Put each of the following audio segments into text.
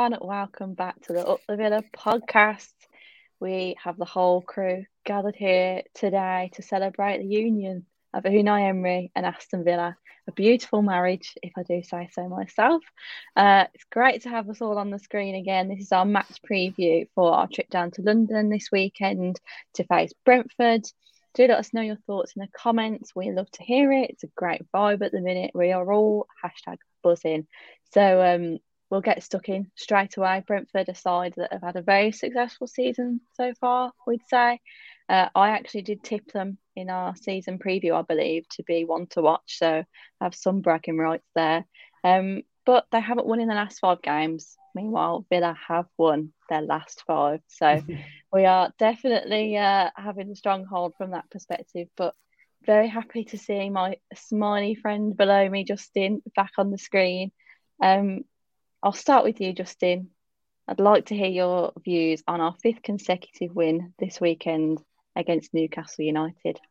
everyone. Welcome back to the Up the Villa podcast. We have the whole crew gathered here today to celebrate the union of Unai Emery and Aston Villa. A beautiful marriage, if I do say so myself. It's great to have us all on the screen again. This is our match preview for our trip down to London this weekend to face Brentford. Do let us know your thoughts in the comments. We love to hear it. It's a great vibe at the minute. We are all #buzzing. So we'll get stuck in straight away. Brentford, a side that have had a very successful season so far, we'd say. I actually did tip them in our season preview, I believe, to be one to watch. So I have some bragging rights there. But they haven't won in the last 5 games. Meanwhile, Villa have won their last 5. So we are definitely having a strong hold from that perspective. But very happy to see my smiley friend below me, Justin, back on the screen. I'll start with you, Justin. I'd like to hear your views on our 5th consecutive win this weekend against Newcastle United.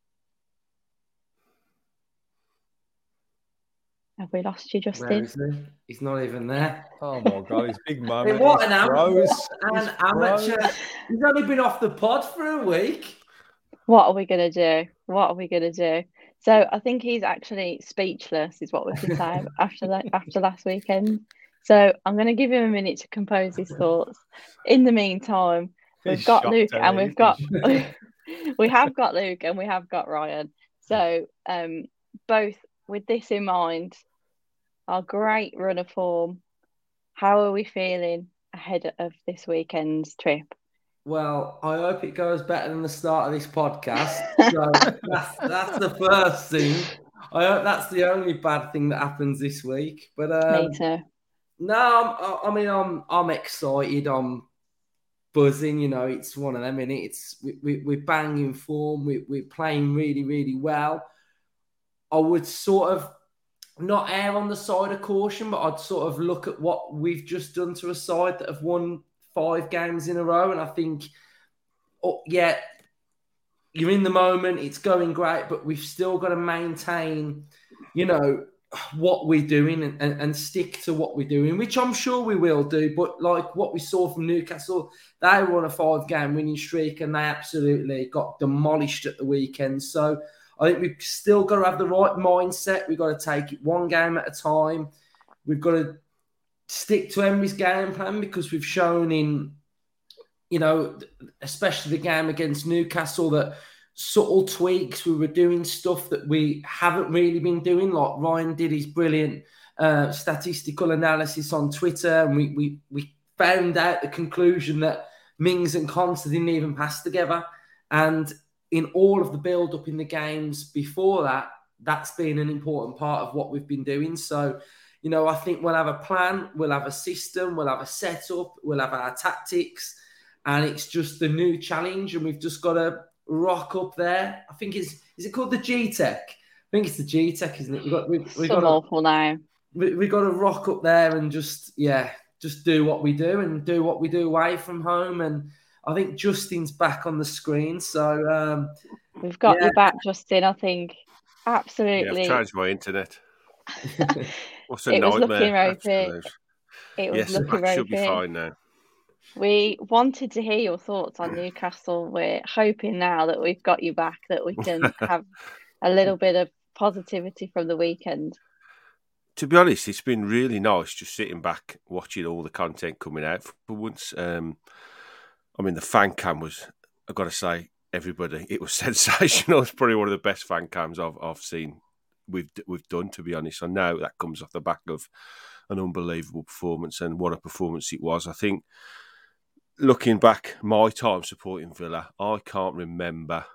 Have we lost you, Justin? Where is he? He's not even there. Oh my God, his big moment. What an amateur. He's only been off the pod for a week. What are we going to do? So I think he's actually speechless, is what we can say after last weekend. So I'm going to give him a minute to compose his thoughts. In the meantime, we've got Luke and we've got we have got Luke and we have got Ryan. So both with this in mind, our great run of form, how are we feeling ahead of this weekend's trip? Well, I hope it goes better than the start of this podcast. So that's the first thing. I hope that's the only bad thing that happens this week. But Me too. No, I'm excited. I'm buzzing. You know, it's one of them, and we're banging form. We're playing really, really well. I would sort of not err on the side of caution, but I'd sort of look at what we've just done to a side that have won 5 games in a row, and I think, you're in the moment. It's going great, but we've still got to maintain, what we're doing and stick to what we're doing, which I'm sure we will do. But like what we saw from Newcastle, they were on a 5-game winning streak and they absolutely got demolished at the weekend. So I think we've still got to have the right mindset. We've got to take it one game at a time. We've got to stick to Emery's game plan because we've shown in, especially the game against Newcastle, that subtle tweaks, we were doing stuff that we haven't really been doing. Like Ryan did his brilliant statistical analysis on Twitter, and we found out the conclusion that Mings and Conte didn't even pass together. And in all of the build-up in the games before that, that's been an important part of what we've been doing. So, I think we'll have a plan, we'll have a system, we'll have a setup, we'll have our tactics, and it's just the new challenge, and we've just got to rock up there. I think is it called the G-Tech? I think it's the G-Tech, isn't it? We've got awful name. We've got to rock up there and just do what we do and do what we do away from home. And I think Justin's back on the screen, so we've got you back, Justin. I think absolutely. Yeah, I've changed my internet. What's a it nightmare? Was looking ropey. It should be fine now. We wanted to hear your thoughts on Newcastle. We're hoping now that we've got you back that we can have a little bit of positivity from the weekend. To be honest, it's been really nice just sitting back, watching all the content coming out for once. The fan cam was, I've got to say, everybody, it was sensational. It's probably one of the best fan cams I've seen we've done, to be honest. I know that comes off the back of an unbelievable performance, and what a performance it was. I think, looking back, my time supporting Villa, I can't remember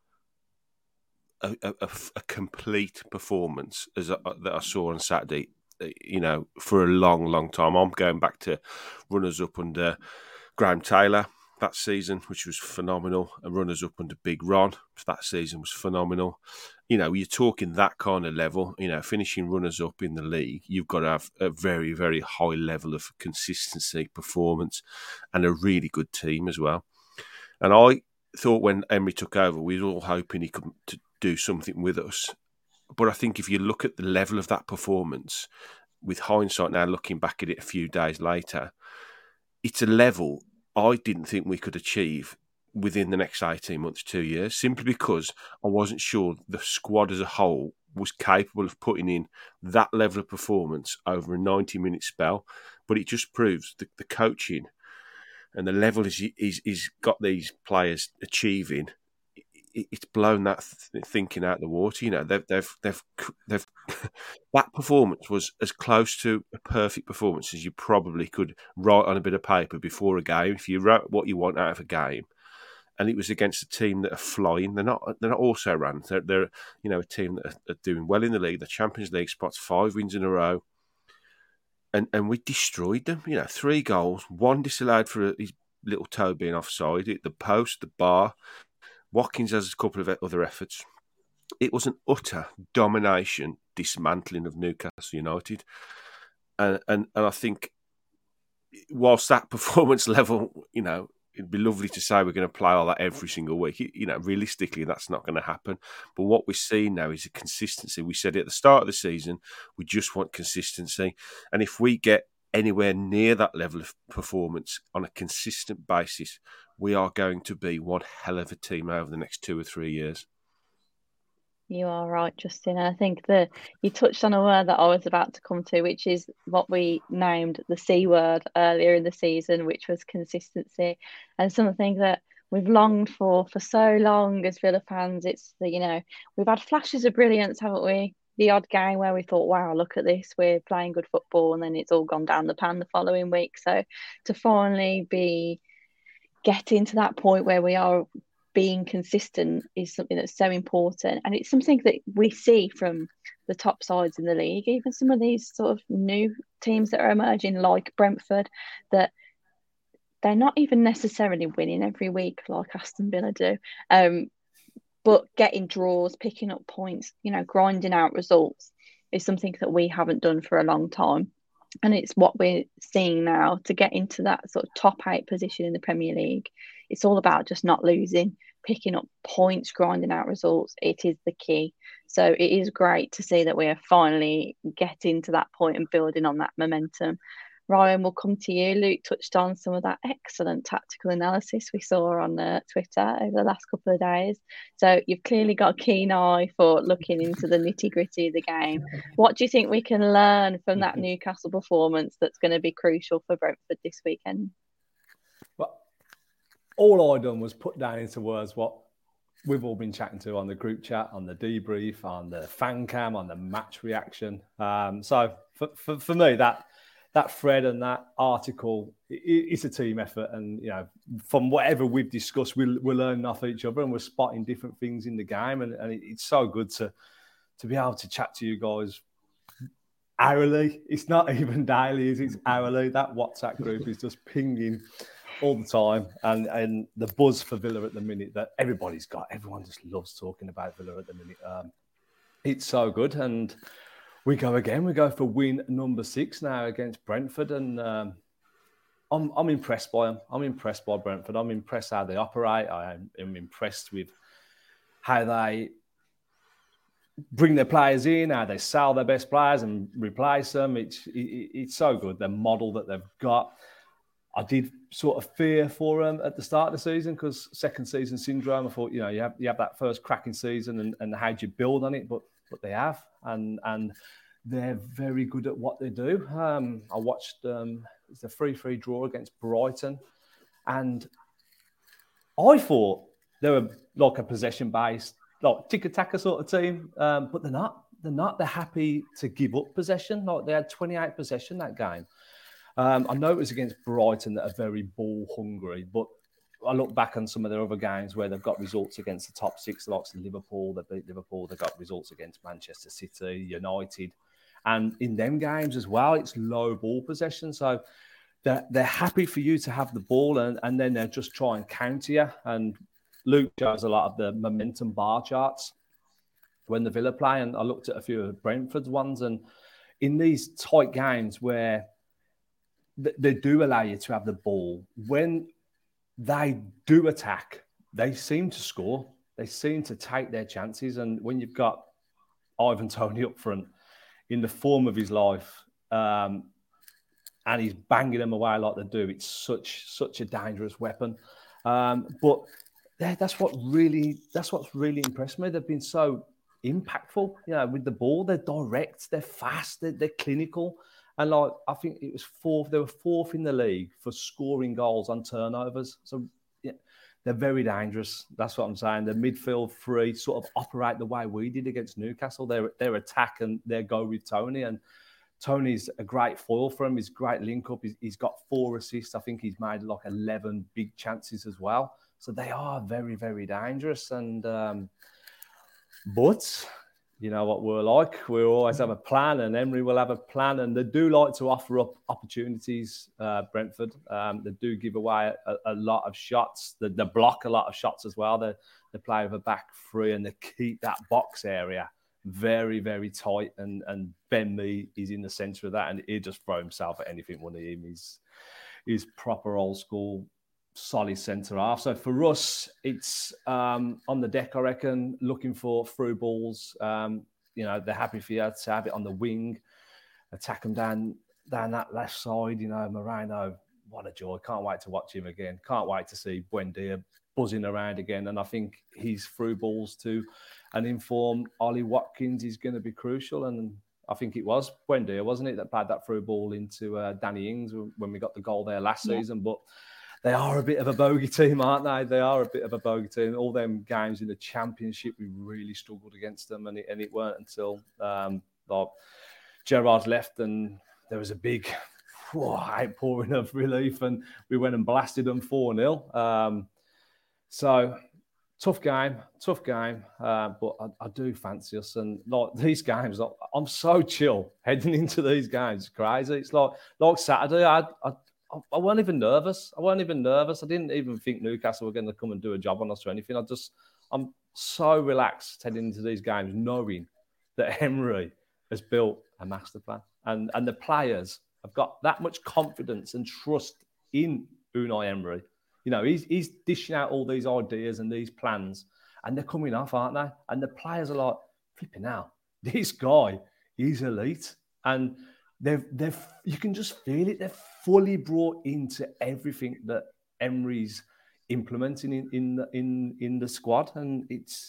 a complete performance that I saw on Saturday, for a long, long time. I'm going back to runners-up under Graham Taylor that season, which was phenomenal, and runners-up under Big Ron that season was phenomenal. You're talking that kind of level, finishing runners-up in the league, you've got to have a very, very high level of consistency, performance, and a really good team as well. And I thought when Emery took over, we were all hoping he could do something with us. But I think if you look at the level of that performance, with hindsight now, looking back at it a few days later, it's a level I didn't think we could achieve within the next 18 months, 2 years, simply because I wasn't sure the squad as a whole was capable of putting in that level of performance over a 90-minute spell. But it just proves the coaching and the level he's got these players achieving. It's blown that thinking out the water. You know, they've that performance was as close to a perfect performance as you probably could write on a bit of paper before a game. If you wrote what you want out of a game, and it was against a team that are flying. They're not also ran. They're a team that are doing well in the league. The Champions League spots, 5 wins in a row, and we destroyed them. 3 goals, 1 disallowed for his little toe being offside. The post, the bar. Watkins has a couple of other efforts. It was an utter domination, dismantling of Newcastle United, and I think whilst that performance level, it'd be lovely to say we're going to play all that every single week. Realistically, that's not going to happen. But what we're seeing now is a consistency. We said at the start of the season, we just want consistency, and if we get anywhere near that level of performance on a consistent basis, we are going to be one hell of a team over the next 2 or 3 years. You are right, Justin. And I think that you touched on a word that I was about to come to, which is what we named the C word earlier in the season, which was consistency. And something that we've longed for so long as Villa fans. It's we've had flashes of brilliance, haven't we? The odd game where we thought, wow, look at this, we're playing good football, and then it's all gone down the pan the following week. So to finally be getting to that point where we are being consistent is something that's so important, and it's something that we see from the top sides in the league, even some of these sort of new teams that are emerging like Brentford, that they're not even necessarily winning every week like Aston Villa do, but getting draws, picking up points, grinding out results is something that we haven't done for a long time. And it's what we're seeing now to get into that sort of top 8 position in the Premier League. It's all about just not losing, picking up points, grinding out results. It is the key. So it is great to see that we are finally getting to that point and building on that momentum. Ryan, we'll come to you. Luke touched on some of that excellent tactical analysis we saw on Twitter over the last couple of days. So you've clearly got a keen eye for looking into the nitty-gritty of the game. What do you think we can learn from that Newcastle performance that's going to be crucial for Brentford this weekend? Well, all I done was put down into words what we've all been chatting to on the group chat, on the debrief, on the fan cam, on the match reaction. So for me, that thread and that article, it's a team effort. And, from whatever we've discussed, we're learning off each other and we're spotting different things in the game. And it's so good to be able to chat to you guys hourly. It's not even daily, it's hourly. That WhatsApp group is just pinging all the time. And the buzz for Villa at the minute that everybody's got. Everyone just loves talking about Villa at the minute. It's so good. And we go again. We go for win number 6 now against Brentford, and I'm impressed by them. I'm impressed by Brentford. I'm impressed how they operate. I am impressed with how they bring their players in, how they sell their best players and replace them. It's so good. The model that they've got. I did sort of fear for them at the start of the season because second season syndrome. I thought, you have that first cracking season and how do you build on it? But they have, and they're very good at what they do. I watched it's a 3-3 draw against Brighton, and I thought they were like a possession-based, like tick-a-tacker sort of team, but they're not. They're not. They're happy to give up possession. Like they had 28 possession that game. I know it was against Brighton that are very ball-hungry, but I look back on some of their other games where they've got results against the top 6, the likes of Liverpool. They beat Liverpool. They got results against Manchester City, United. And in them games as well, it's low ball possession. So they're happy for you to have the ball and then they'll just try and counter you. And Luke shows a lot of the momentum bar charts when the Villa play. And I looked at a few of Brentford's ones. And in these tight games where they do allow you to have the ball, when they do attack, they seem to score. They seem to take their chances. And when you've got Ivan Toney up front in the form of his life, and he's banging them away like they do. It's such a dangerous weapon. But that's what's really impressed me. They've been so impactful, with the ball. They're direct, they're fast, they're clinical. And like, I think it was they were fourth in the league for scoring goals on turnovers. So yeah, they're very dangerous. That's what I'm saying. The midfield three sort of operate the way we did against Newcastle. Their attack and their go with Tony. And Tony's a great foil for him. He's a great link up. He's got 4 assists. I think he's made like 11 big chances as well. So they are very, very dangerous. And but you know what we're like. We always have a plan, and Emery will have a plan. And they do like to offer up opportunities, Brentford. They do give away a lot of shots. They block a lot of shots as well. They play with a back three, and they keep that box area very, very tight. And Ben Mee is in the centre of that, and he'll just throw himself at anything, wouldn't he? He's proper old school, solid centre half. So for us, it's on the deck, I reckon, looking for through balls. They're happy for you to have it on the wing, attack them down that left side. Moreno, what a joy. Can't wait to watch him again. Can't wait to see Buendia buzzing around again. And I think his through balls to an informed Ollie Watkins is going to be crucial. And I think it was Buendia, wasn't it, that played that through ball into Danny Ings when we got the goal there last season. But they are a bit of a bogey team, aren't they? They are a bit of a bogey team. All them games in the Championship, we really struggled against them. And it weren't until Gerrard left and there was a big outpouring of relief and we went and blasted them 4-0. So tough game. But I do fancy us. And like these games, I'm so chill heading into these games. It's crazy. It's like Saturday, I weren't even nervous. I didn't even think Newcastle were going to come and do a job on us or anything. I'm so relaxed heading into these games, knowing that Emery has built a master plan, and the players have got that much confidence and trust in Unai Emery. He's dishing out all these ideas and these plans, and they're coming off, aren't they? And the players are like, flipping out. This guy, he's elite, and you can just feel it. They're fully brought into everything that Emery's implementing in the squad, and it's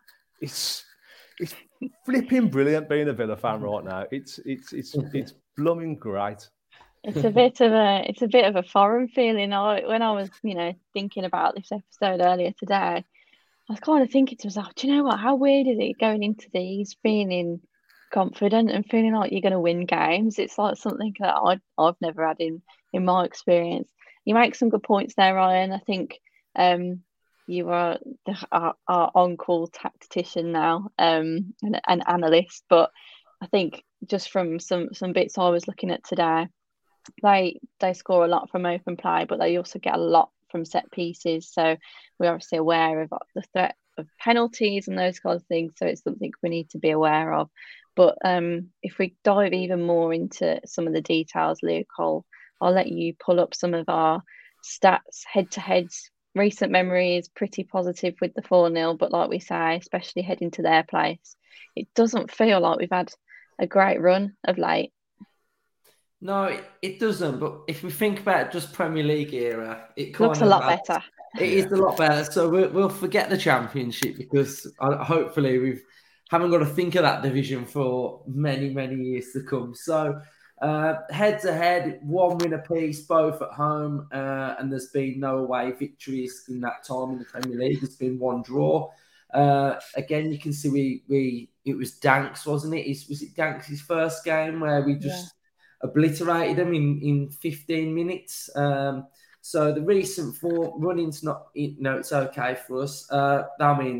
flipping brilliant being a Villa fan right now. It's blooming great. It's a bit of a foreign feeling. When I was thinking about this episode earlier today, I was kind of thinking to myself, do you know what? How weird is it going into these feeling confident and feeling like you're going to win games? It's like something that I've never had in my experience. You make some good points there, Ryan. I think you are our on-call tactician now, an analyst. But I think just from some bits I was looking at today, they score a lot from open play, but they also get a lot from set pieces. So we're obviously aware of the threat of penalties and those kinds of things. So it's something we need to be aware of. But if we dive even more into some of the details, Luke, I'll let you pull up some of our stats head-to-heads. Recent memory is pretty positive with the 4-0, but like we say, especially heading to their place, it doesn't feel like we've had a great run of late. No, it doesn't. But if we think about just Premier League era, it looks a lot better. It is a lot better. So we'll forget the Championship because hopefully we haven't got to think of that division for many, many years to come. So head to head, 1 win apiece, both at home, and there's been no away victories in that time in the Premier League. There's been 1 draw. Again, you can see it was Danks, wasn't it? Was it Danks' first game where we just obliterated them in 15 minutes? So the recent form running's it's okay for us. That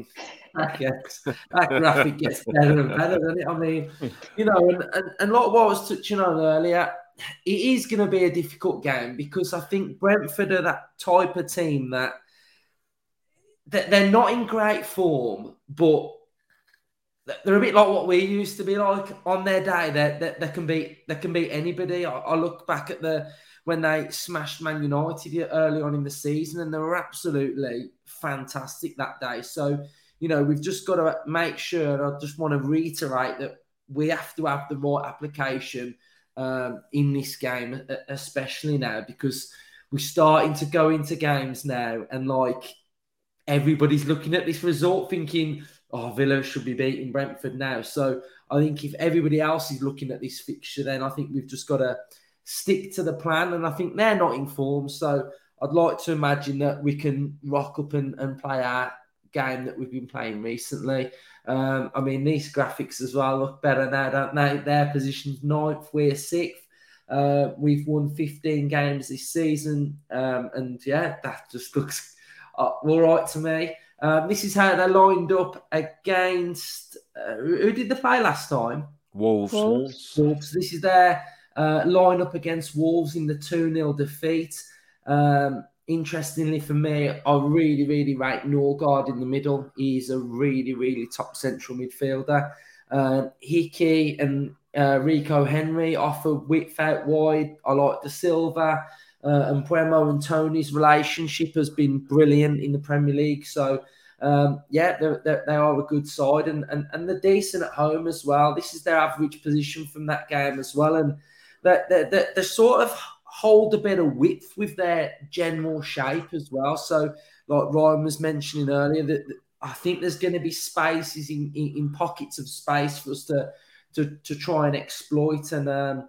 graphic gets better and better, doesn't it? I mean, and like what I was touching on earlier, it is going to be a difficult game because I think Brentford are that type of team that they're not in great form, but they're a bit like what we used to be like on their day. They can beat anybody. I look back at when they smashed Man United early on in the season, and they were absolutely fantastic that day. So, we've just got to make sure, and I just want to reiterate that we have to have the right application in this game, especially now, because we're starting to go into games now and like everybody's looking at this result thinking, oh, Villa should be beating Brentford now. So I think if everybody else is looking at this fixture, then I think we've just got to stick to the plan. And I think they're not in form. So I'd like to imagine that we can rock up and play our game that we've been playing recently. I mean, these graphics as well look better now, don't they? Their position's 9th, we're 6th. We've won 15 games this season. And yeah, that just looks all right to me. This is how they're lined up against... who did they play last time? Wolves. This is their line up against Wolves in the 2-0 defeat. Interestingly for me, I really, really rate Norgard in the middle. He's a really, really top central midfielder. Hickey and Rico Henry offer width out wide. I like De Silva. And Bremo and Tony's relationship has been brilliant in the Premier League. So, yeah, they are a good side and they're decent at home as well. This is their average position from that game as well. And they sort of hold a bit of width with their general shape as well. So, like Ryan was mentioning earlier, that I think there's going to be spaces in pockets of space for us to try and exploit. And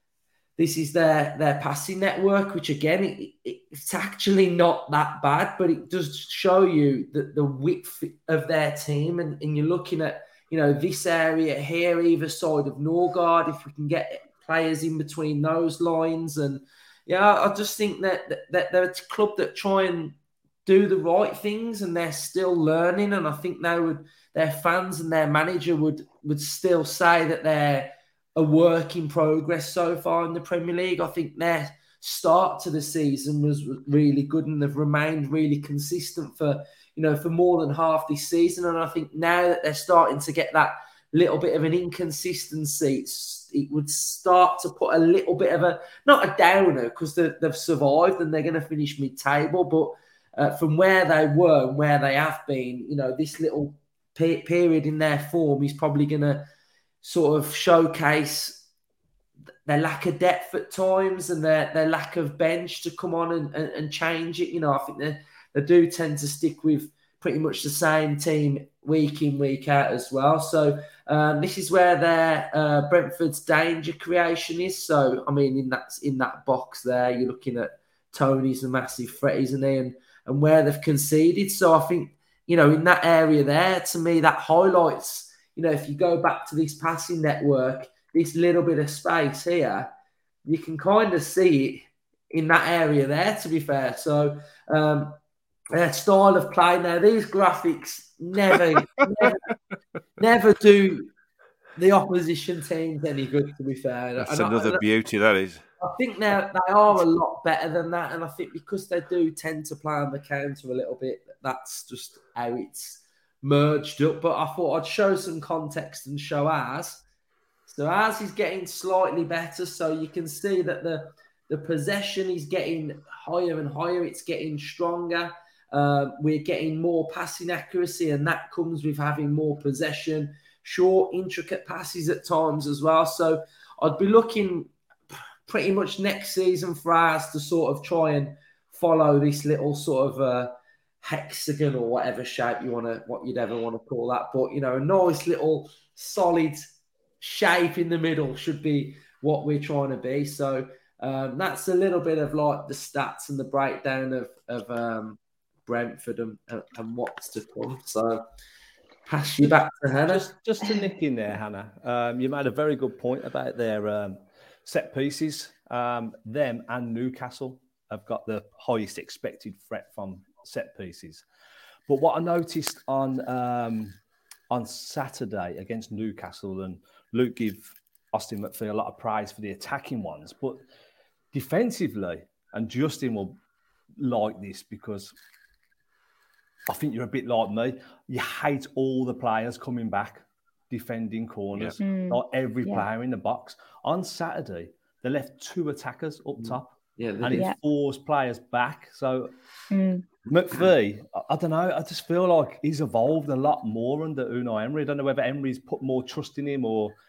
this is their passing network, which again, it's actually not that bad, but it does show you the width of their team. And you're looking at, this area here, either side of Norgard, if we can get players in between those lines. And yeah, I just think that they're a club that try and do the right things and they're still learning. And I think their fans and their manager would still say that they're a work in progress so far in the Premier League. I think their start to the season was really good and they've remained really consistent for more than half this season. And I think now that they're starting to get that little bit of an inconsistency, it would start to put a little bit of not a downer, because they've survived and they're going to finish mid-table, but from where they were and where they have been, this little period in their form is probably going to sort of showcase their lack of depth at times and their lack of bench to come on and change it. I think they do tend to stick with pretty much the same team week in, week out as well. So this is where their Brentford's danger creation is. So, I mean, in that box there, you're looking at Tony's a massive threat, isn't he? And where they've conceded. So I think, in that area there, to me, that highlights, if you go back to this passing network, this little bit of space here, you can kind of see it in that area there, to be fair. So their style of play now, these graphics never do the opposition teams any good, to be fair. That's another beauty, that is. I think they are a lot better than that. And I think because they do tend to play on the counter a little bit, that's just how it's merged up. But I thought I'd show some context and show ours. So ours is getting slightly better. So you can see that the possession is getting higher and higher. It's getting stronger. We're getting more passing accuracy, and that comes with having more possession, short, intricate passes at times as well. So I'd be looking pretty much next season for ours to sort of try and follow this little sort of hexagon or whatever shape what you'd ever want to call that. But, a nice little solid shape in the middle should be what we're trying to be. So that's a little bit of like the stats and the breakdown of Brentford and what's to come. So pass you back to Hannah. Just to nick in there, Hannah, you made a very good point about their set pieces. Them and Newcastle have got the highest expected threat from set pieces. But what I noticed on Saturday against Newcastle, and Luke gave Austin McPhee a lot of praise for the attacking ones, but defensively, and Justin will like this because I think you're a bit like me, you hate all the players coming back, defending corners, like every player in the box. On Saturday, they left 2 attackers up top, and it forced players back. So McPhee, I don't know, I just feel like he's evolved a lot more under Unai Emery. I don't know whether Emery's put more trust in him or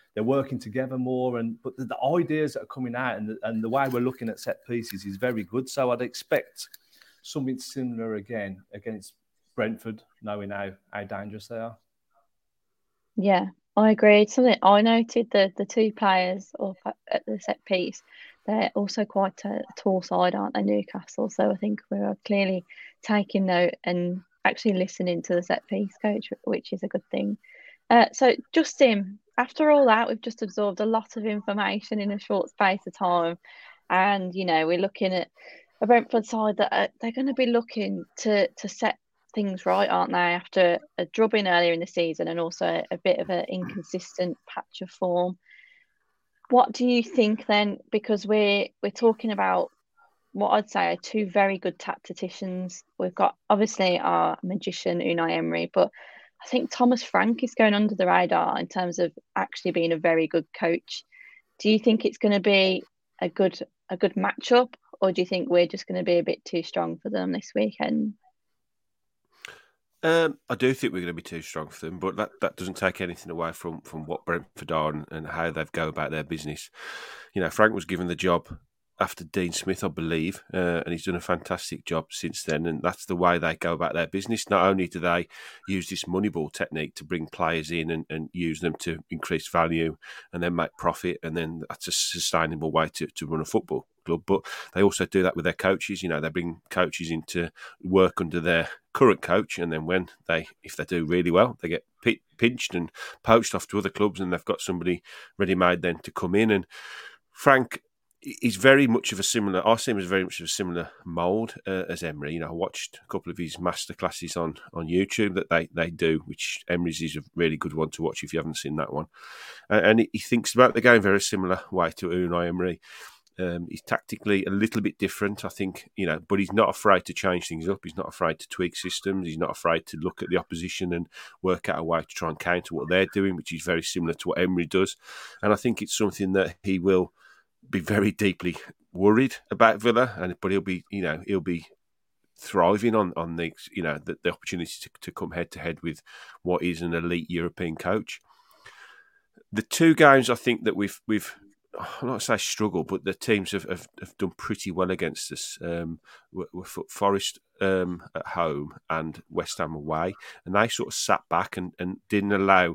they're working together more. But the ideas that are coming out and the way we're looking at set pieces is very good. So I'd expect something similar again against Brentford, knowing how dangerous they are. Yeah, I agree. It's something I noted, the two players up at the set piece, they're also quite a tall side, aren't they, Newcastle? So I think we're clearly taking note and actually listening to the set piece coach, which is a good thing. So Justin, after all that, we've just absorbed a lot of information in a short space of time. And, we're looking at a Brentford side that they're going to be looking to set things right, aren't they, after a drubbing earlier in the season and also a bit of an inconsistent patch of form. What do you think then? Because we're talking about what I'd say are two very good tacticians. We've got obviously our magician Unai Emery, but I think Thomas Frank is going under the radar in terms of actually being a very good coach. Do you think it's going to be a good matchup, or do you think we're just going to be a bit too strong for them this weekend? I do think we're going to be too strong for them, but that doesn't take anything away from what Brentford are and how they go about their business. Frank was given the job after Dean Smith, I believe, and he's done a fantastic job since then. And that's the way they go about their business. Not only do they use this Moneyball technique to bring players in and use them to increase value and then make profit, and then that's a sustainable way to run a football club, but they also do that with their coaches. They bring coaches in to work under their current coach, and then if they do really well, they get pinched and poached off to other clubs, and they've got somebody ready-made then to come in. And Frank is very much of a similar. I see him as very much of a similar mould as Emery. I watched a couple of his masterclasses on YouTube that they do, which Emery's is a really good one to watch if you haven't seen that one. And he thinks about the game very similar way to Unai Emery. He's tactically a little bit different, I think, but he's not afraid to change things up. He's not afraid to tweak systems. He's not afraid to look at the opposition and work out a way to try and counter what they're doing, which is very similar to what Emery does. And I think it's something that he will be very deeply worried about Villa, but he'll be thriving on the the opportunity to come head to head with what is an elite European coach. The two games I think that we've I'm not say struggle, but the teams have done pretty well against us. We're Forest at home and West Ham away, and they sort of sat back and didn't allow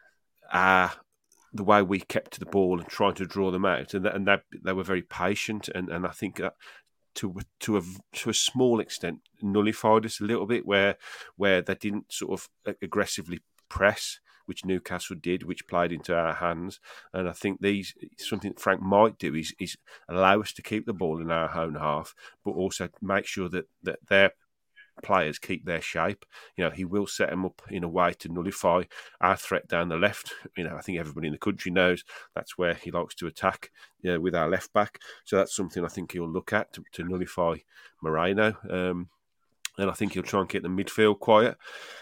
the way we kept to the ball and tried to draw them out, and they were very patient, and I think that to a small extent nullified us a little bit where they didn't sort of aggressively press, which Newcastle did, which played into our hands. And I think something Frank might do is allow us to keep the ball in our own half, but also make sure that their players keep their shape. He will set them up in a way to nullify our threat down the left. I think everybody in the country knows that's where he likes to attack with our left back. So that's something I think he'll look at to nullify Moreno. And I think he'll try and keep the midfield quiet.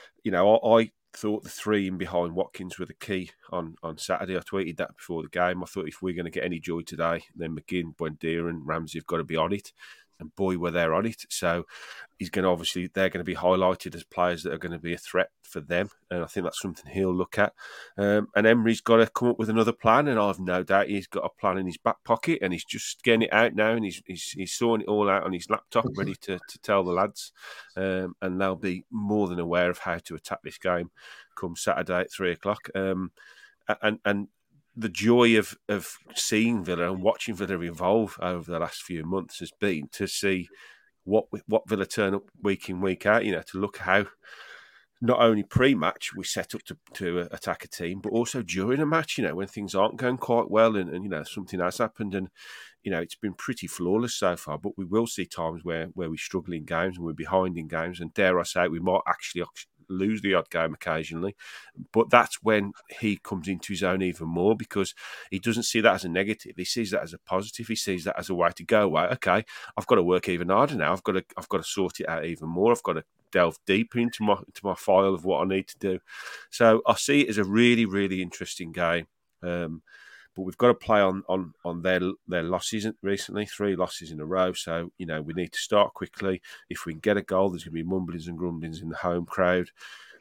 I thought the three in behind Watkins were the key on Saturday. I tweeted that before the game. I thought if we're going to get any joy today, then McGinn, Buendia and Ramsey have got to be on it. And boy, were they on it. So they're going to be highlighted as players that are going to be a threat for them. And I think that's something he'll look at. And Emery's got to come up with another plan. And I've no doubt he's got a plan in his back pocket, and he's just getting it out now. And he's sorting it all out on his laptop, ready to tell the lads. And they'll be more than aware of how to attack this game come Saturday at 3:00. And the joy of seeing Villa and watching Villa evolve over the last few months has been to see what Villa turn up week in, week out, to look how not only pre-match we set up to attack a team, but also during a match, when things aren't going quite well and something has happened and, it's been pretty flawless so far, but we will see times where we struggle in games and we're behind in games, and dare I say we might actually lose the odd game occasionally. But that's when he comes into his own even more, because he doesn't see that as a negative. He sees that as a positive. He sees that as a way to go, right, okay, I've got to work even harder now. I've got to sort it out even more. I've got to delve deeper into my file of what I need to do. So I see it as a really, really interesting game. But we've got to play on their losses recently, 3 losses in a row. So, we need to start quickly. If we can get a goal, there's going to be mumblings and grumblings in the home crowd.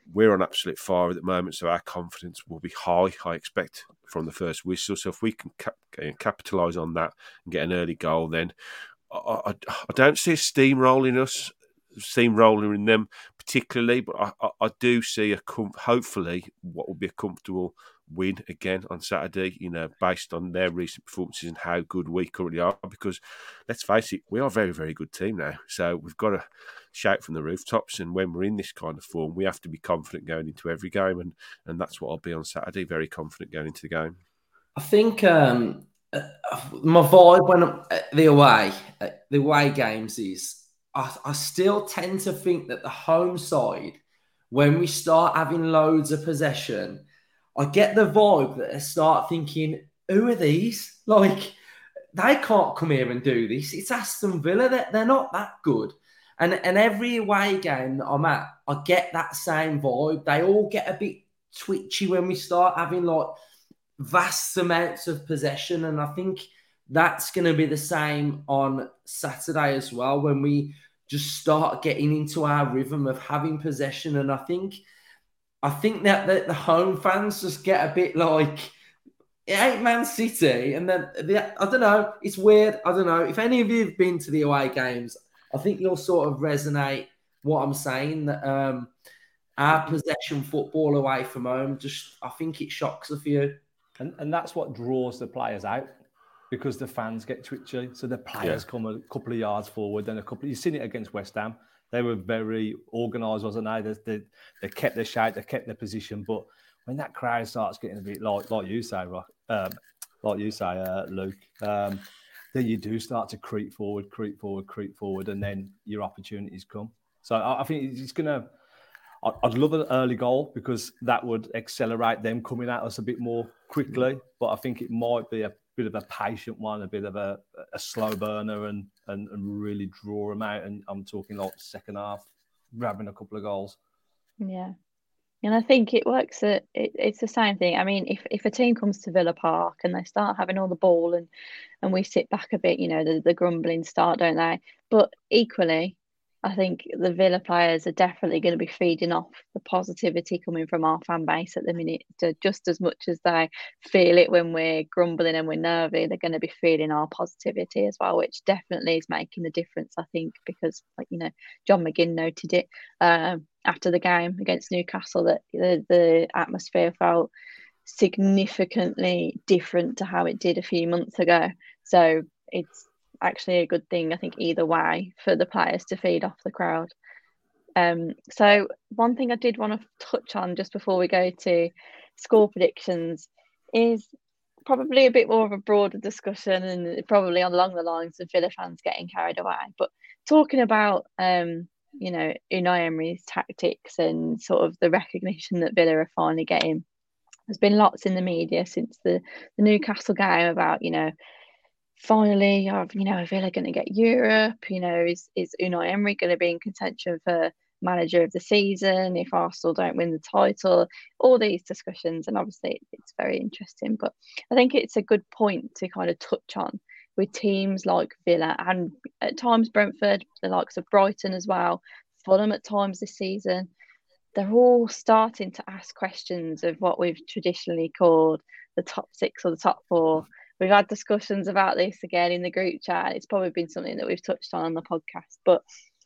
we're on absolute fire at the moment, so our confidence will be high, I expect, from the first whistle. So if we can capitalise on that and get an early goal, then I don't see a steamrolling them particularly, but I do see hopefully what will be a comfortable win again on Saturday, based on their recent performances and how good we currently are. Because let's face it, we are a very, very good team now. So we've got to shout from the rooftops. And when we're in this kind of form, we have to be confident going into every game. And that's what I'll be on Saturday, very confident going into the game. I think my vibe when I'm at the away games is I still tend to think that the home side, when we start having loads of possession, I get the vibe that I start thinking, who are these? Like, they can't come here and do this. It's Aston Villa. They're not that good. And every away game that I'm at, I get that same vibe. They all get a bit twitchy when we start having, like, vast amounts of possession. And I think that's going to be the same on Saturday as well, when we just start getting into our rhythm of having possession. And I think that the home fans just get a bit like, it ain't Man City. And then, I don't know, it's weird. I don't know. If any of you have been to the away games, I think you'll sort of resonate what I'm saying, that our possession football away from home, I think it shocks a few. And that's what draws the players out, because the fans get twitchy. So the players come a couple of yards forward, then you've seen it against West Ham. They were very organised, wasn't they? They kept their shape, they kept their position. But when that crowd starts getting a bit like you say, Luke, then you do start to creep forward, and then your opportunities come. So I think it's going to... I'd love an early goal, because that would accelerate them coming at us a bit more quickly. But I think it might be a bit of a patient one, a bit of a slow burner, and really draw them out. And I'm talking like second half, grabbing a couple of goals. Yeah. And I think it works. It's the same thing. I mean, if a team comes to Villa Park and they start having all the ball and we sit back a bit, the grumbling start, don't they? But equally, I think the Villa players are definitely going to be feeding off the positivity coming from our fan base at the minute. Just as much as they feel it when we're grumbling and we're nervy, they're going to be feeling our positivity as well, which definitely is making the difference, I think, because, John McGinn noted it after the game against Newcastle, that the atmosphere felt significantly different to how it did a few months ago. So it's actually a good thing, I think, either way, for the players to feed off the crowd. So one thing I did want to touch on just before we go to score predictions is probably a bit more of a broader discussion, and probably along the lines of Villa fans getting carried away. But talking about Unai Emery's tactics and sort of the recognition that Villa are finally getting. There's been lots in the media since the Newcastle game about, finally, are Villa going to get Europe? Is Unai Emery going to be in contention for manager of the season if Arsenal don't win the title? All these discussions, and obviously it's very interesting. But I think it's a good point to kind of touch on with teams like Villa and at times Brentford, the likes of Brighton as well, Fulham at times this season. They're all starting to ask questions of what we've traditionally called the top six or the top four. We've had discussions about this again in the group chat. It's probably been something that we've touched on the podcast, but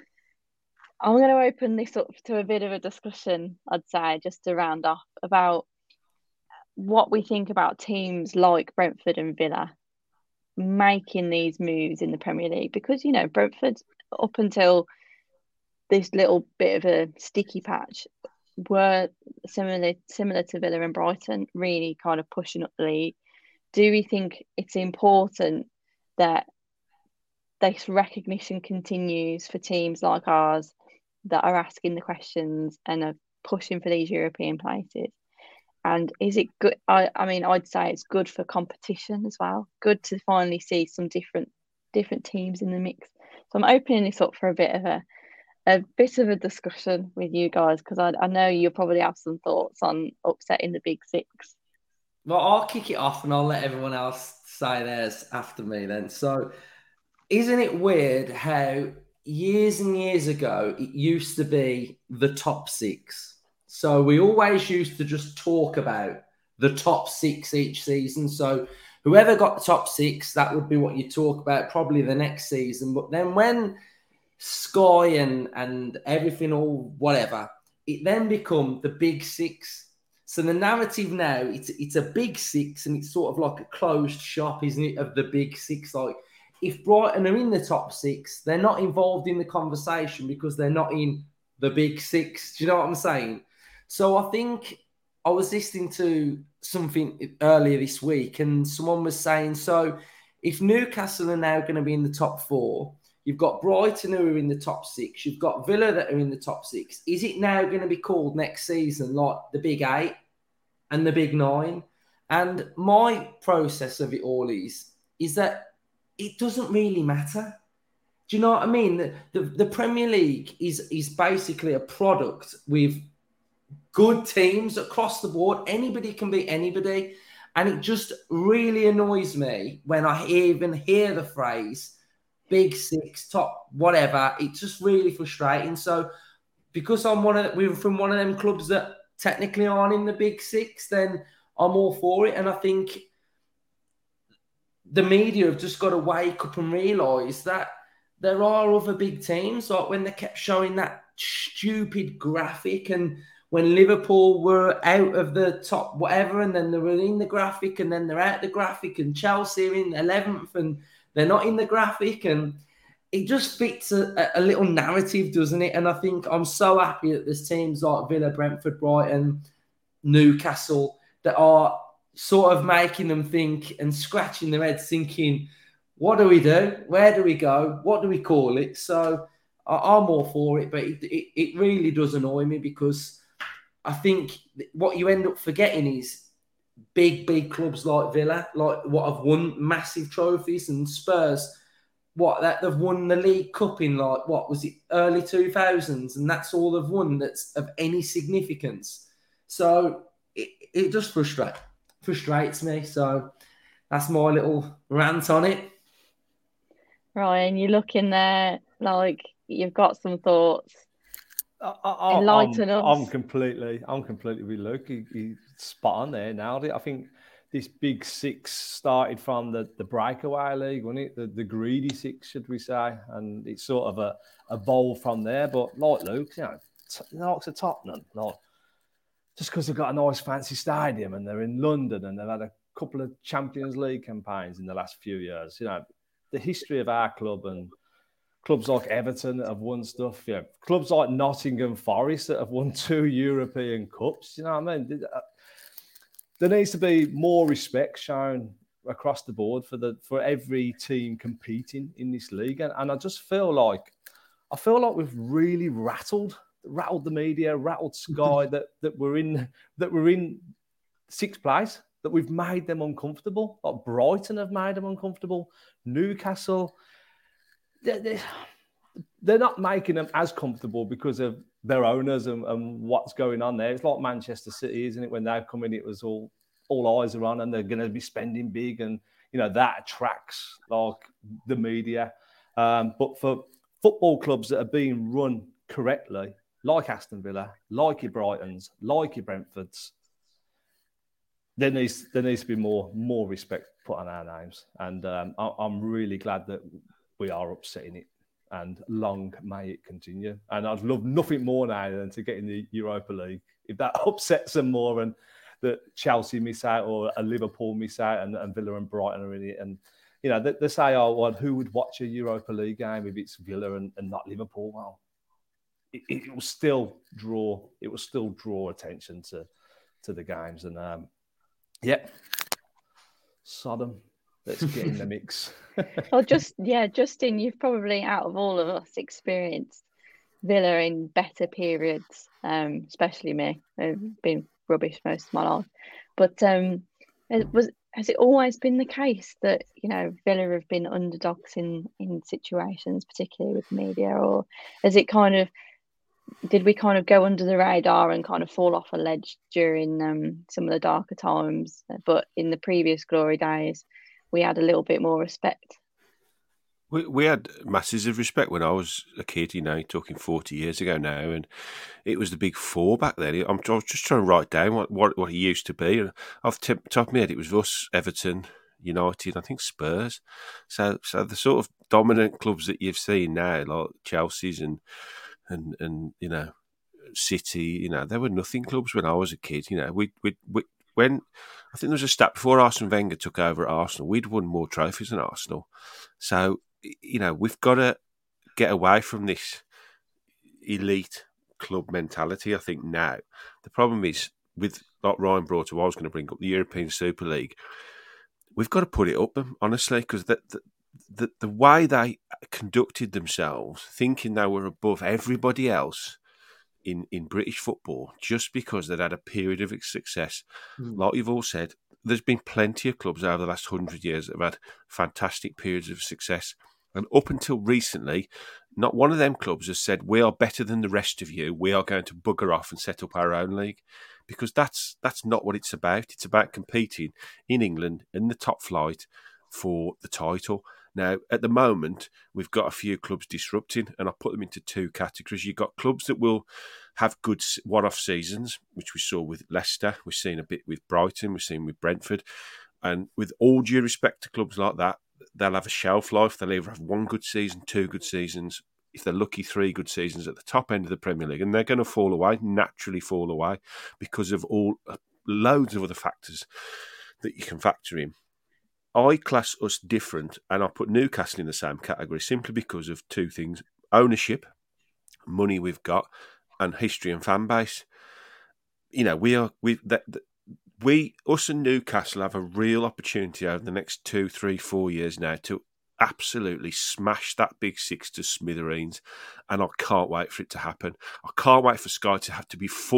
I'm going to open this up to a bit of a discussion, I'd say, just to round off, about what we think about teams like Brentford and Villa making these moves in the Premier League. Because, Brentford, up until this little bit of a sticky patch, were similar to Villa and Brighton, really kind of pushing up the league. Do we think it's important that this recognition continues for teams like ours that are asking the questions and are pushing for these European places? And is it good? I mean, I'd say it's good for competition as well. Good to finally see some different teams in the mix. So I'm opening this up for a bit of a discussion with you guys, because I know you'll probably have some thoughts on upsetting the big six. Well, I'll kick it off and I'll let everyone else say theirs after me then. So, isn't it weird how years and years ago it used to be the top six? So we always used to just talk about the top 6 each season. So whoever got the top 6, that would be what you talk about probably the next season. But then when Sky and everything, all whatever, it then become the big 6. So the narrative now, it's a big 6, and it's sort of like a closed shop, isn't it, of the big 6. Like, if Brighton are in the top 6, they're not involved in the conversation because they're not in the big 6. Do you know what I'm saying? So I think I was listening to something earlier this week, and someone was saying, so if Newcastle are now going to be in the top 4, you've got Brighton who are in the top 6, you've got Villa that are in the top 6. Is it now going to be called next season like the big 8 and the big 9? And my process of it all is that it doesn't really matter. Do you know what I mean? The Premier League is basically a product with good teams across the board. Anybody can beat anybody. And it just really annoys me when I even hear the phrase big 6, top whatever. It's just really frustrating. So because we're from one of them clubs that technically aren't in the big 6, then I'm all for it. And I think the media have just got to wake up and realise that there are other big teams. Like when they kept showing that stupid graphic, and when Liverpool were out of the top whatever, and then they were in the graphic, and then they're out the graphic, and Chelsea are in 11th and they're not in the graphic, and it just fits a little narrative, doesn't it? And I think I'm so happy that there's teams like Villa, Brentford, Brighton, Newcastle that are sort of making them think and scratching their heads thinking, what do we do? Where do we go? What do we call it? So I'm all for it, but it really does annoy me because I think what you end up forgetting is big clubs like Villa, like what have won massive trophies, and Spurs, that they've won the League Cup in like, what was it, early 2000s, and that's all they've won that's of any significance. So it just frustrates me. So that's my little rant on it. Ryan, you look in there like you've got some thoughts. Enlighten us. I'm completely with Luke. He's spot on there. Nailed it. I think this big 6 started from the breakaway league, wasn't it? The greedy 6, should we say? And it's sort of evolved from there. But like Luke, likes of Tottenham, like just because they've got a nice fancy stadium and they're in London and they've had a couple of Champions League campaigns in the last few years. The history of our club and clubs like Everton that have won stuff, clubs like Nottingham Forest that have won 2 European Cups. You know what I mean? There needs to be more respect shown across the board for every team competing in this league, and I just feel like we've really rattled the media, rattled Sky that we're in 6th place, that we've made them uncomfortable. Like Brighton have made them uncomfortable. Newcastle, they're not making them as comfortable because of their owners and what's going on there. It's like Manchester City, isn't it? When they come in, it was all eyes are on, and they're going to be spending big, and that attracts like the media. But for football clubs that are being run correctly, like Aston Villa, like your Brightons, like your Brentfords, there needs to be more respect put on our names, and I'm really glad that we are upsetting it, and long may it continue. And I'd love nothing more now than to get in the Europa League. If that upsets them more, and that Chelsea miss out or a Liverpool miss out, and Villa and Brighton are in it, and they say, oh, well, who would watch a Europa League game if it's Villa and not Liverpool? Well, it will still draw attention to the games, and Sodom. Let's get in the mix. Well, Justin, you've probably, out of all of us, experienced Villa in better periods, especially me. I've been rubbish most of my life. But has it always been the case that, Villa have been underdogs in situations, particularly with the media, or has it did we kind of go under the radar and kind of fall off a ledge during some of the darker times? But in the previous glory days, we had a little bit more respect. We had masses of respect when I was a kid, talking 40 years ago now, and it was the big four back then. I was just trying to write down what it used to be. And off the top of my head, it was us, Everton, United, I think Spurs. So the sort of dominant clubs that you've seen now, like Chelsea's and City, they were nothing clubs when I was a kid. When I think there was a stat before Arsene Wenger took over at Arsenal, we'd won more trophies than Arsenal. So, we've got to get away from this elite club mentality, I think, now. The problem is, with like Ryan brought up, I was going to bring up the European Super League. We've got to put it up, honestly, because the way they conducted themselves, thinking they were above everybody else in British football, just because they'd had a period of success. Like you've all said, there's been plenty of clubs over the last 100 years that have had fantastic periods of success. And up until recently, not one of them clubs has said, we are better than the rest of you, we are going to bugger off and set up our own league. Because that's not what it's about. It's about competing in England in the top flight for the title. Now, at the moment, we've got a few clubs disrupting, and I put them into two categories. You've got clubs that will have good one-off seasons, which we saw with Leicester. We've seen a bit with Brighton. We've seen with Brentford. And with all due respect to clubs like that, they'll have a shelf life. They'll either have one good season, two good seasons, if they're lucky, three good seasons at the top end of the Premier League. And they're going to naturally fall away, because of loads of other factors that you can factor in. I class us different, and I put Newcastle in the same category simply because of two things: ownership, money we've got, and history and fan base. Us and Newcastle have a real opportunity over the next 2, 3, 4 years now to absolutely smash that big six to smithereens, and I can't wait for it to happen. I can't wait for Sky to have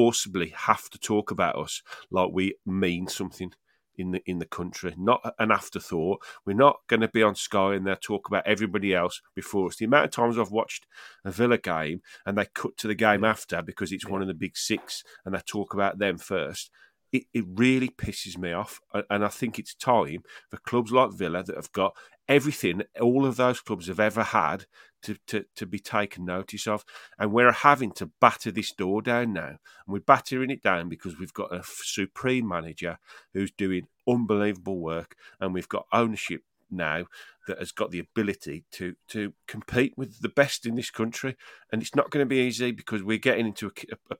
to talk about us like we mean something in the country, not an afterthought. We're not going to be on Sky and they'll talk about everybody else before us. The amount of times I've watched a Villa game and they cut to the game after because it's one of the big six and they talk about them first, it really pisses me off. And I think it's time for clubs like Villa that have got everything all of those clubs have ever had to be taken notice of. And we're having to batter this door down now. And we're battering it down because we've got a supreme manager who's doing unbelievable work, and we've got ownership now that has got the ability to compete with the best in this country. And it's not going to be easy, because we're getting into a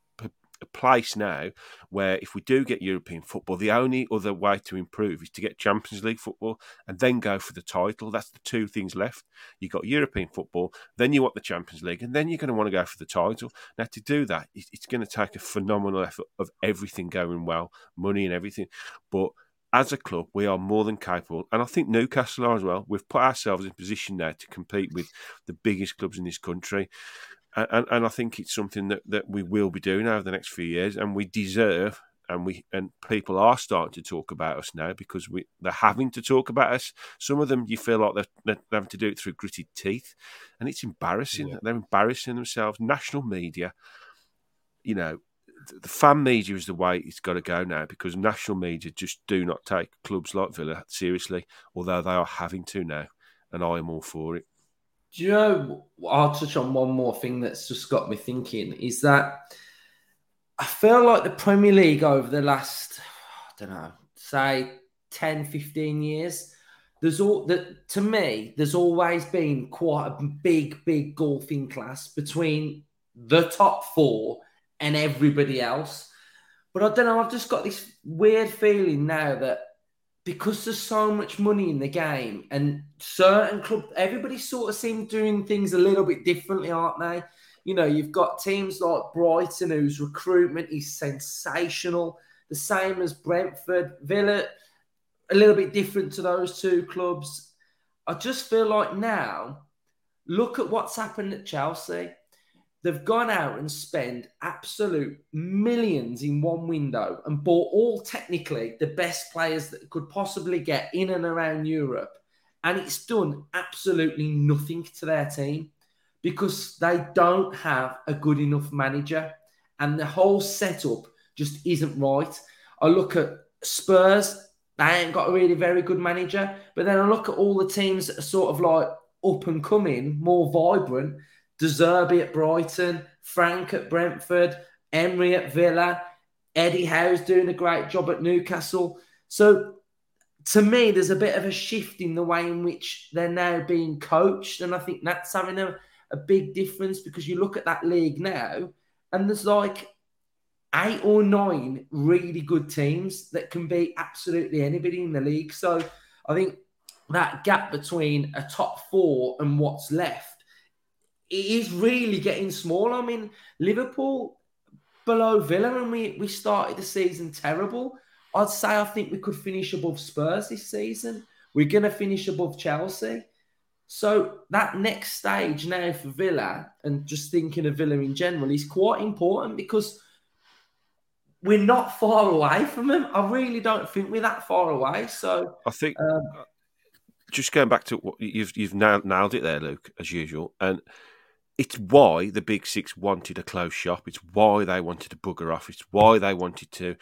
place now where if we do get European football, the only other way to improve is to get Champions League football and then go for the title. That's the two things left. You've got European football, then you want the Champions League, and then you're going to want to go for the title. Now, to do that, it's going to take a phenomenal effort of everything going well, money and everything. But as a club, we are more than capable, and I think Newcastle are as well. We've put ourselves in position now to compete with the biggest clubs in this country. And I think it's something that we will be doing over the next few years, and we deserve, and people are starting to talk about us now, because they're having to talk about us. Some of them, you feel like they're having to do it through gritted teeth, and it's embarrassing. Yeah. They're embarrassing themselves. National media, the fan media is the way it's got to go now, because national media just do not take clubs like Villa seriously, although they are having to now, and I am all for it. Do you know, I'll touch on one more thing that's just got me thinking, is that I feel like the Premier League over the last, say 10, 15 years, to me, there's always been quite a big golfing class between the top four and everybody else. But I don't know, I've just got this weird feeling now that because there's so much money in the game, and certain clubs, everybody sort of seems doing things a little bit differently, aren't they? You've got teams like Brighton, whose recruitment is sensational, the same as Brentford. Villa, a little bit different to those two clubs. I just feel like now, look at what's happened at Chelsea. They've gone out and spent absolute millions in one window and bought all technically the best players that could possibly get in and around Europe. And it's done absolutely nothing to their team, because they don't have a good enough manager, and the whole setup just isn't right. I look at Spurs, they ain't got a really very good manager, but then I look at all the teams that are sort of like up and coming, more vibrant. De Zerbi at Brighton, Frank at Brentford, Emery at Villa, Eddie Howe's doing a great job at Newcastle. So to me, there's a bit of a shift in the way in which they're now being coached. And I think that's having a big difference, because you look at that league now and there's like 8 or 9 really good teams that can beat absolutely anybody in the league. So I think that gap between a top 4 and what's left, it is really getting small. I mean, Liverpool below Villa, and we started the season terrible. I'd say I think we could finish above Spurs this season. We're going to finish above Chelsea. So that next stage now for Villa, and just thinking of Villa in general, is quite important, because we're not far away from them. I really don't think we're that far away. So I think just going back to what you've nailed it there, Luke, as usual, and it's why the Big Six wanted a close shop. It's why they wanted to bugger off. It's why they wanted to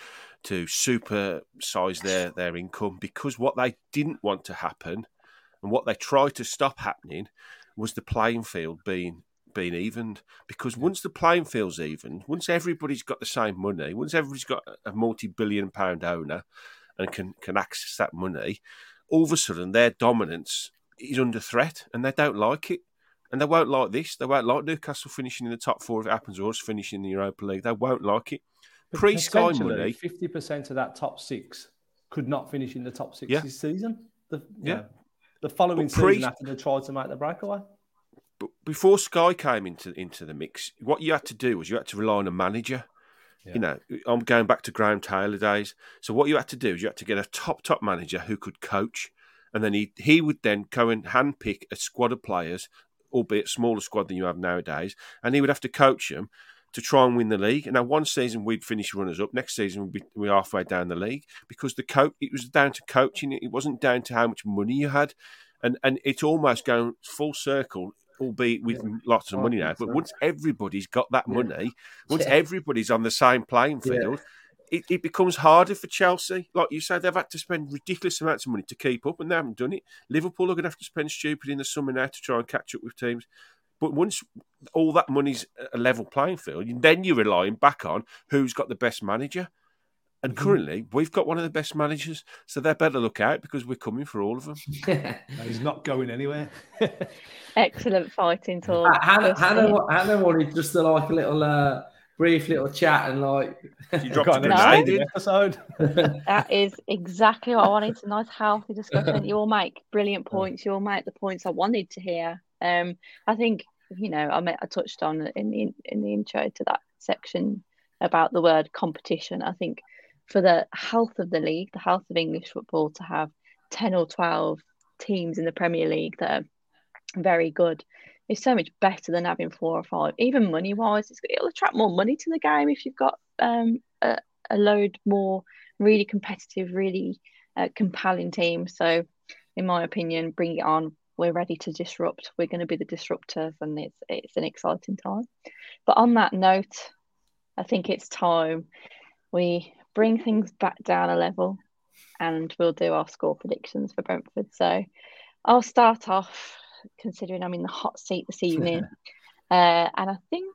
super size their income, because what they didn't want to happen and what they tried to stop happening was the playing field being evened. Because once the playing field's evened, once everybody's got the same money, once everybody's got a multi-billion-pound owner and can access that money, all of a sudden their dominance is under threat, and they don't like it. And they won't like this. They won't like Newcastle finishing in the top 4 if it happens, or us finishing in the Europa League. They won't like it. Pre-Sky money, 50% of that top 6 could not finish in the top 6 Yeah. this season. The But following season after they tried to make the breakaway. But before Sky came into the mix, what you had to do was you had to rely on a manager. Yeah. You know, I'm going back to Graham Taylor days. So what you had to do is you had to get a top manager who could coach, and then he would then go and handpick a squad of players, albeit a smaller squad than you have nowadays, and he would have to coach them to try and win the league. And now one season we'd finish runners-up, next season we'd be halfway down the league, because it was down to coaching. It wasn't down to how much money you had. And it's almost going full circle, albeit with lots of money now. But once everybody's got that money, once everybody's on the same playing field, it becomes harder for Chelsea. Like you said, they've had to spend ridiculous amounts of money to keep up, and they haven't done it. Liverpool are going to have to spend stupid in the summer now to try and catch up with teams. But once all that money's a level playing field, then you're relying back on who's got the best manager. And currently, we've got one of the best managers, so they better look out, because we're coming for all of them. No, he's not going anywhere. Excellent fighting talk. Hannah wanted just a little brief little chat, and you dropped a grenade in episode. That is exactly what I wanted. A nice, healthy discussion. You all make brilliant points. You all make the points I wanted to hear. I think I touched on in the intro to that section about the word competition. I think for the health of the league, the health of English football, to have 10 or 12 teams in the Premier League that are very good is so much better than having 4 or 5. Even money-wise, it'll attract more money to the game if you've got a load more really competitive, really compelling teams. So, in my opinion, bring it on. We're ready to disrupt. We're going to be the disruptors, and it's an exciting time. But on that note, I think it's time we bring things back down a level, and we'll do our score predictions for Brentford. So I'll start off, considering I'm in the hot seat this evening. And I think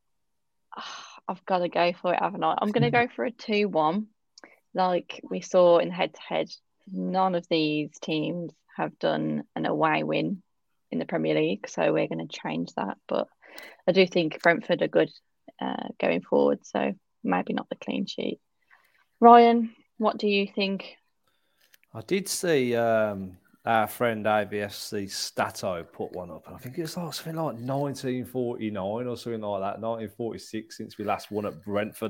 I've got to go for it, haven't I? I'm going to go for a 2-1. Like we saw in head-to-head, none of these teams have done an away win in the Premier League, so we're going to change that. But I do think Brentford are good going forward, so maybe not the clean sheet. Ryan, what do you think? I did see our friend AVSC Stato put one up, and I think it was something like 1949 or something like that, 1946, since we last won at Brentford.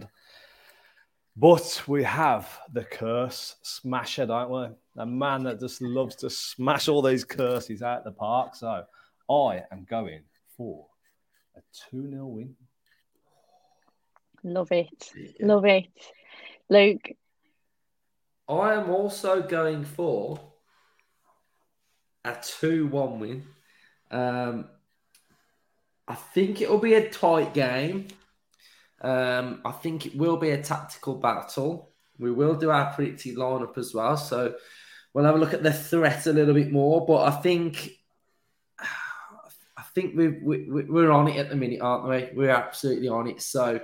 But we have the curse smasher, don't we? A man that just loves to smash all these curses out the park. So I am going for a 2-0 win. Love it. Love it. Luke? I am also going for a 2-1 win. I think it'll be a tight game. I think it will be a tactical battle. We will do our predicted lineup as well, so we'll have a look at the threat a little bit more. But I think think we're on it at the minute, aren't we? We're absolutely on it. So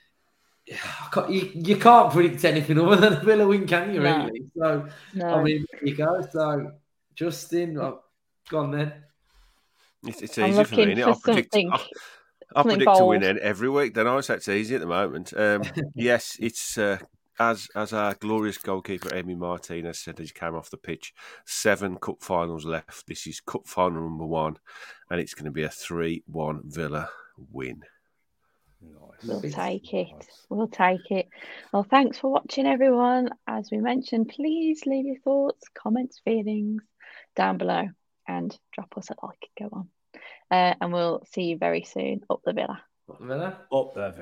you can't predict anything other than a Villa win, can you? No. Really? So No. I mean, there you go. So Justin, go on then. It's I'm easy for me. looking innit? for I something predict to win bold. every week. Then I say it's easy at the moment. Yes, it's as our glorious goalkeeper Emi Martinez said as he came off the pitch. 7 cup finals left. This is cup final number 1, and it's going to be a 3-1 Villa win. We'll take it. We'll take it. Well, thanks for watching, everyone. As we mentioned, please leave your thoughts, comments, feelings down below and drop us a like. Go on. And we'll see you very soon. Up the Villa. Up the Villa. Up the Villa.